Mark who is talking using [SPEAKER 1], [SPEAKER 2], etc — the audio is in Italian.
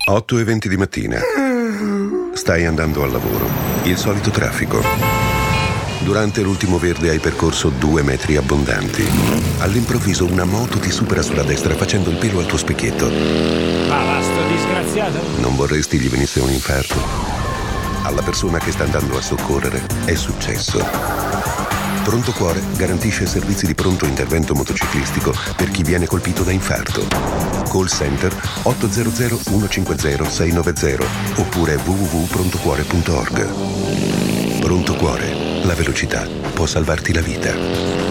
[SPEAKER 1] 8:20 di mattina. Stai andando al lavoro. Il solito traffico. Durante l'ultimo verde hai percorso 2 metri abbondanti. All'improvviso una moto ti supera sulla destra facendo il pelo al tuo specchietto.
[SPEAKER 2] Ma sto disgraziato.
[SPEAKER 1] Non vorresti gli venisse un infarto? Alla persona che sta andando a soccorrere è successo. Pronto Cuore garantisce servizi di pronto intervento motociclistico per chi viene colpito da infarto. Call center 800 150 690 oppure www.prontocuore.org. Pronto Cuore, la velocità può salvarti la vita.